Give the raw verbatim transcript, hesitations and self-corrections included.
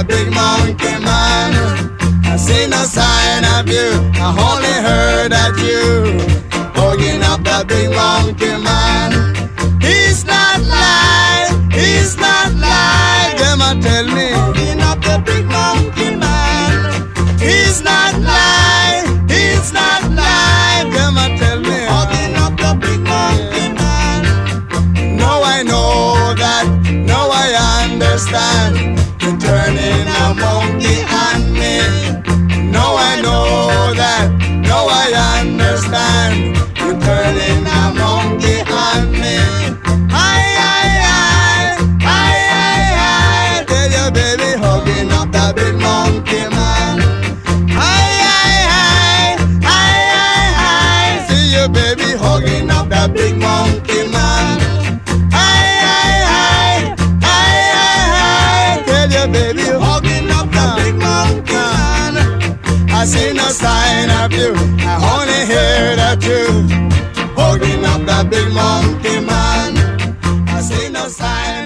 the big monkey man. I see no sign of you, I only heard that you hugging up the big monkey man. He's not lying, he's not lying. Them a tell me hugging up the big monkey man. He's not lying, he's not lying. Them a tell me hugging up the big monkey man. Now I know that, now I understand. You're turning a monkey on me. Now I know that, now I understand. You're turning a monkey on me. Aye, aye, aye, aye, aye, aye. Tell your baby hugging up the big monkey man. Aye, aye, aye, aye, aye, aye. See your baby hugging up the big monkey man. Aye, aye, aye, aye, aye, aye. Tell your baby hugging up the big monkey man. I see no sign of you, I only hear that you hugging up the big monkey man. I see no sign.